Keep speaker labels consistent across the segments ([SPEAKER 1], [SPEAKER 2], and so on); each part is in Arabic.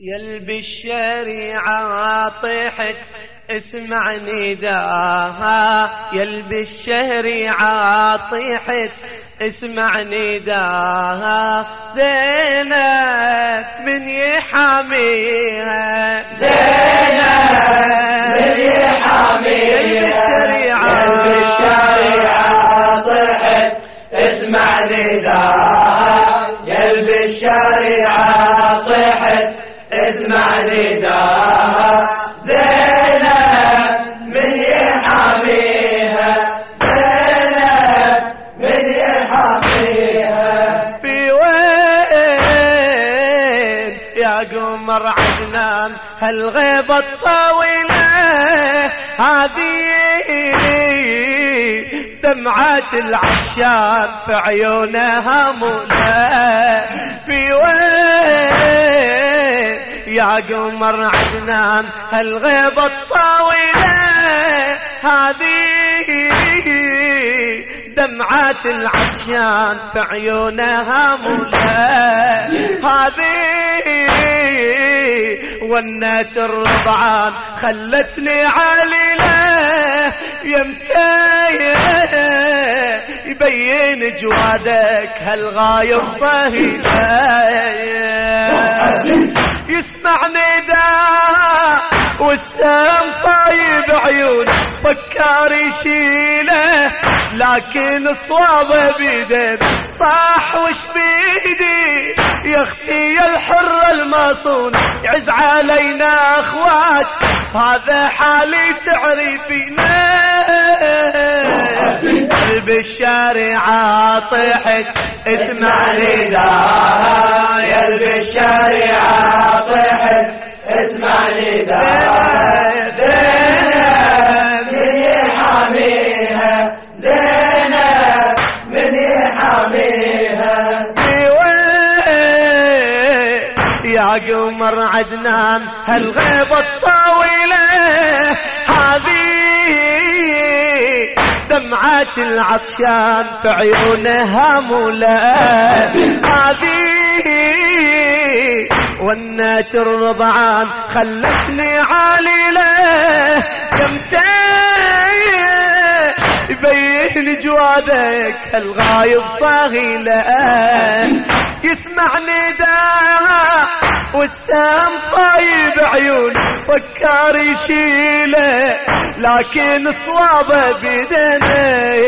[SPEAKER 1] يلبي الشريعة طيحت اسمع نداها، يلبي الشريعة طيحت اسمع نداها، زينب من يحاميها،
[SPEAKER 2] زينب من يحاميها،
[SPEAKER 1] يلبي الشريعة
[SPEAKER 2] طيحت اسمع نداها، يلبي الشريعة طيحت اسمع نداها، زينب من يحاميها، زينب من يحاميها.
[SPEAKER 1] في وين يا قمر عدنان هالغيبة الطويلة هذه، دمعات العشاق في عيونها مولى. في وين يا قمر عدنان هالغيبة الطويلة هذه، دمعات العطشان في عيونها مولى. هذه ونت الرضعان خلتني عليله، يمتى يبين جوادك هالغايب صهيله. يسمع نداء والسام صايب عيونه، فكر يشيله لكن صوابه بيده. صاح وش بيدي يا اختي يا الحرة المصونة، يعز علينا اخواج هذا حالي تعرفينا. بالشارعة طيحت اسمع
[SPEAKER 2] نداها، يلبي الشريعة طيحت اسمع نداها، زينب من يحاميها، زينب من يحاميها.
[SPEAKER 1] يا قمر عدنان هالغيبة الطويلة هذه، دمعات العطشان في عيونها مولى. هذه ونت الرضعان خلتني عليله، يمتى يبين جوادك الغايب صاغيله. يسمع نداها والسام صايب عيون، فكر يشيله لكن صوابه بيدنا.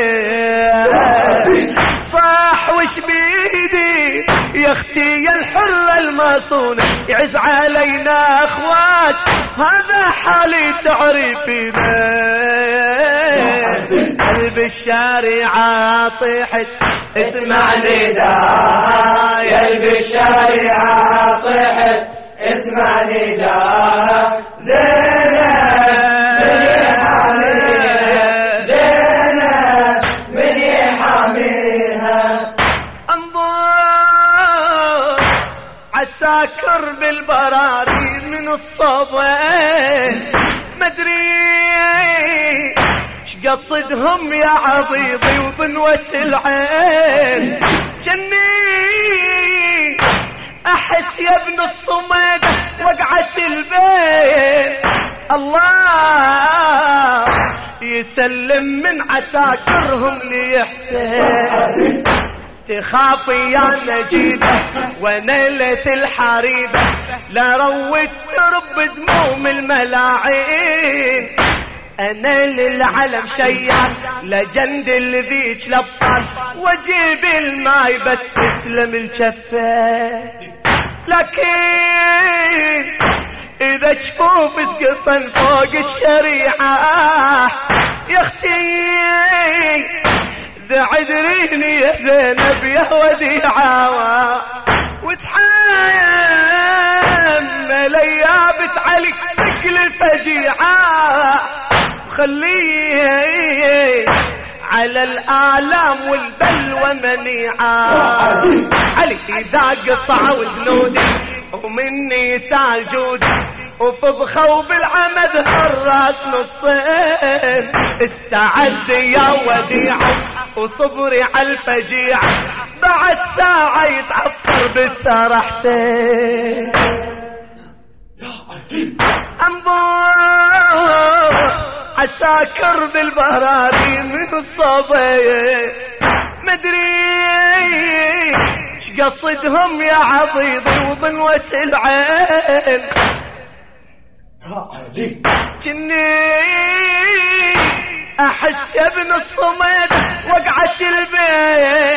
[SPEAKER 1] صاح وش بيدي يا اختي يا الحرة المصونة، يعز علينا اخواج هذا حالي تعرفينا. قلب الشارعة طيحت
[SPEAKER 2] اسمع نداها، يلبي الشريعة طيحت اسمع نداها، زينب من يحاميها، زينب من يحاميها.
[SPEAKER 1] انظر عساكر بالبراري من الصبين، مدري قصدهم يا عضيضي وضنوة العين. جني احس يا ابن الصمد وقعة البيت، الله يسلم من عساكرهم ليحسن. تخافي يا نجيبة ونيلة الحريبة، لا روت ترب دموم الملاعين. انا للعلم شيان لجند الذيج الابطال، واجيب الماي بس تسلم الجفة. لكن اذا جفوف اسقطن فوق الشريعة يا اختي ذعدريني يا زينب يا وديعة، وتحمل يا بنت علي ثقل الفجيعة، خليه على الآلام والبلوى منيعة. علي إذا قطع وجنودي ومني سال جودي، وفضخه وبالعمد الراس نصين. استعد يا وديعة وصبري على الفجيعة، بعد ساعة يتعفر بالثار حسين. عساكر بالبهراني من الصبي مدري قصدهم يا عضيضي وضنوة العين جني احس يا ابن الصمد وقعت البيت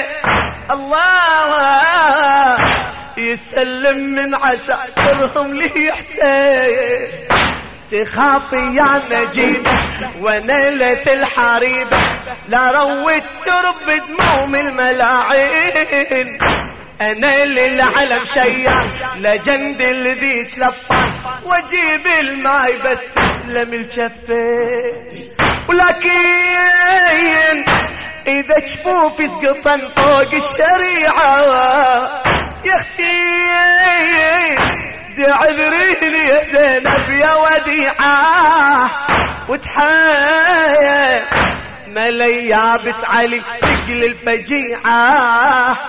[SPEAKER 1] الله يسلم من عساكرهم لي حسين تخافي يا نجيب ونيلة الحريب لا روت ترب دموم الملاعين انا للعلم شيان لجند البيج لطان واجيب الماي بس تسلم الجفين ولكن اذا جفوفي سقطن فوق الشريعة يا اختي دي عذريني يا زينب يا وديعة وتحايا مليابة علي تقل الفجيعة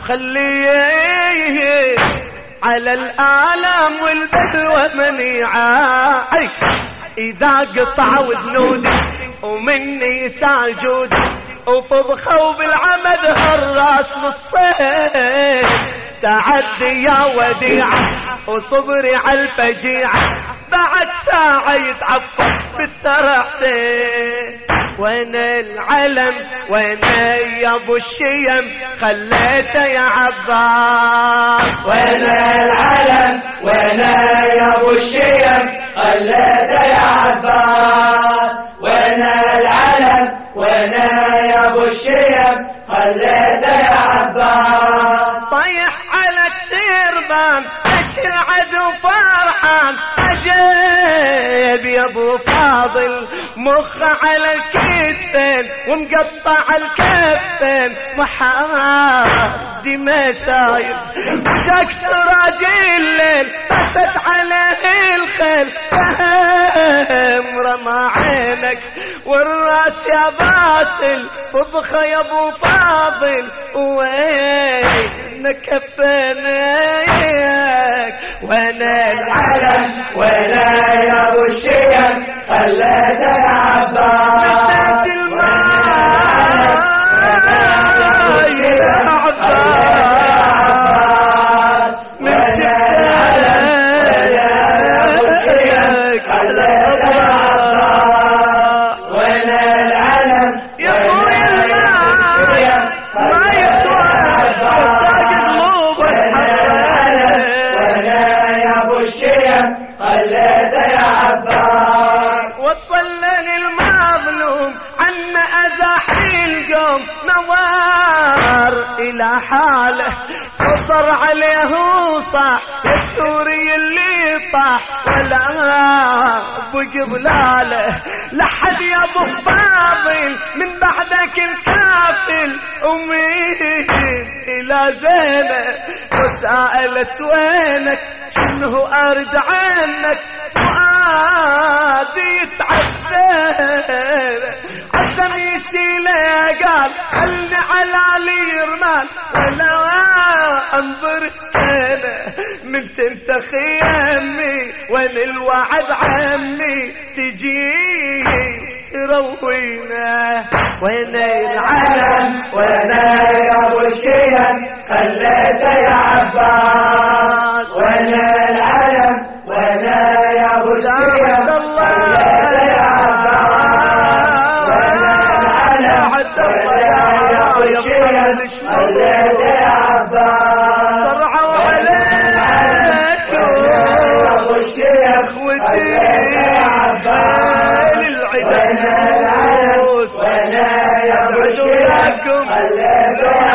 [SPEAKER 1] خليه على الآلام والبلوى منيعة إذا قطع وزنودي ومني ساجودي وفضخوا بالعمد هالراس نصين استعد يا وديعة وصبري على الفجيعة بعد ساعة يتعفر بالثرى حسين وين العلم وين يا ابو الشيم خليته يا عباس
[SPEAKER 2] وين العلم وين يا ابو الشيم خليته يا عباس وين العلم وين يا ابو الشيم خليته يا عباس
[SPEAKER 1] طيح على التربان اشرعد وفرحان عجيب يا ابو فاضل مخ على الكتفين ومقطع الكفين محادي ما ساير تكسر راجل الليل بست عليه الخيل سهم رمى عينك والراس يا باسل فضخه يا ابو فاضل وين كفنيك وين
[SPEAKER 2] العلم وين يا ابو الشيم خليته يا عباس
[SPEAKER 1] نسيت الماء يا عباس من شدة
[SPEAKER 2] يا ابو الشيم خليته يا عباس وين العلم
[SPEAKER 1] يا اخويا الماء ما يسوى وساق قلوب
[SPEAKER 2] وين يا ابو الشيم خليته يا عباس
[SPEAKER 1] وصلني المظلوم عنا ازاحي القوم نظر الى حاله قصر عليه وصاح يا سوري اللي طاح ولا بقي ضلاله لحد يا ابو فاضل من بعدك الكافل ومين الى زينب وسألت وينك شنو ارد عنك فؤادي يتعذب عزم يشيله قال خلني على علي يرمان ولا انظر سكينه من تنتخي يمي وين الوعد عمي تجي تروينا وين العلم
[SPEAKER 2] وين يا ابو الشيم خليته يا عباس وين العلم وين يا ابو الشيم خليته يا عباس وين العلم وين يا ابو الشيم خليته يا عباس
[SPEAKER 1] صرعوا عليكم
[SPEAKER 2] يا ابو الشيخ
[SPEAKER 1] اخوتي
[SPEAKER 2] وين العلم وين يا ابو الشيخ خليته يا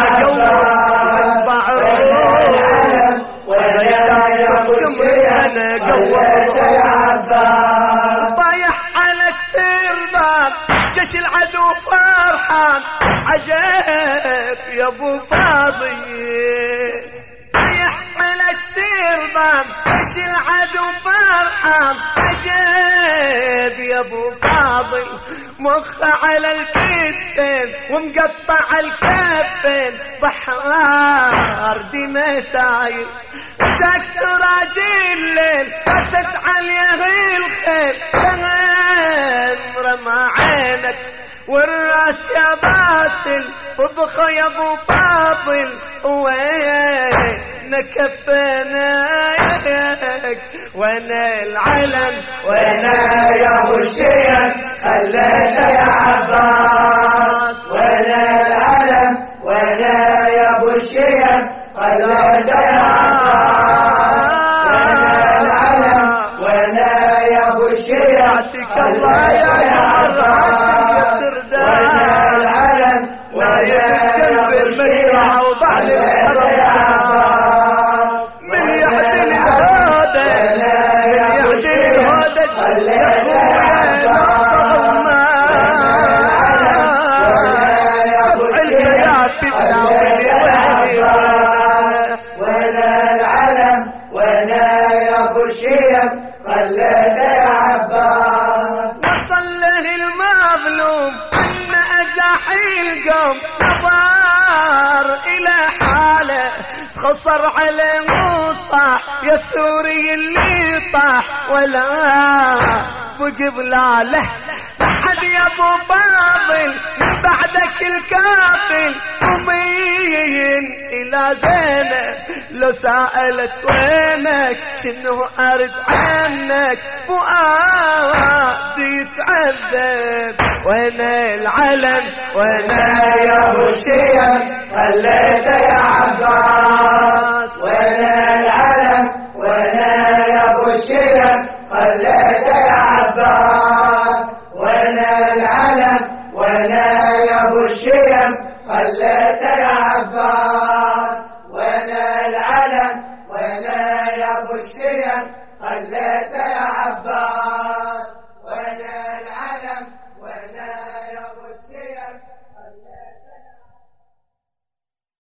[SPEAKER 2] عباس وين يا ابو الشيخ خليته يا عباس
[SPEAKER 1] طايح على التربان جيش العدو فرحان عجب يا ابو فاضل طايح على التربان جيش العدو فرحان عجب يا ابو فاضل مخ على الكتفين ومقطع الكفين بحار دمى سايل تكسر راجل الليل بست عليه الخيل رمى زينب والراس يا باسل وبخى يا ابو فاضل وين كفناك وانا العلم
[SPEAKER 2] وانا يا ابو الشيخ خليته يا عباس وانا العلم وانا يا ابو الشيخ خليته يا عباس وانا العلم وانا يا ابو الشيخ
[SPEAKER 1] يعطيك الله يا عباس يا سردان
[SPEAKER 2] وانا العلم وانا يا ابو الشيخ
[SPEAKER 1] وضع لي من يعدل الهودج يعدل الهودج يا اخويا
[SPEAKER 2] وانا العلم وانا يا ابو الشيخ خليته يا عباس
[SPEAKER 1] وصل له المظلوم ان ازاحي القوم نظر الى حاله خسر على موصى يا سوري اللي طاح ولا بقبلاله لحد يا ابو فاضل من بعدك الكافل ومين الى زينب لو سألت وينك شنو ارد عنك فؤادي يتعذب وين العلم
[SPEAKER 2] وانا يا ابو الشيخ خليته يا عباس وانا العلم وانا يا ابو الشيخ خليته يا عباس وانا العلم وانا يا ابو الشيخ خليته يا عباس وانا العلم وانا يا ابو الشيخ خليته يا عباس وانا العلم وانا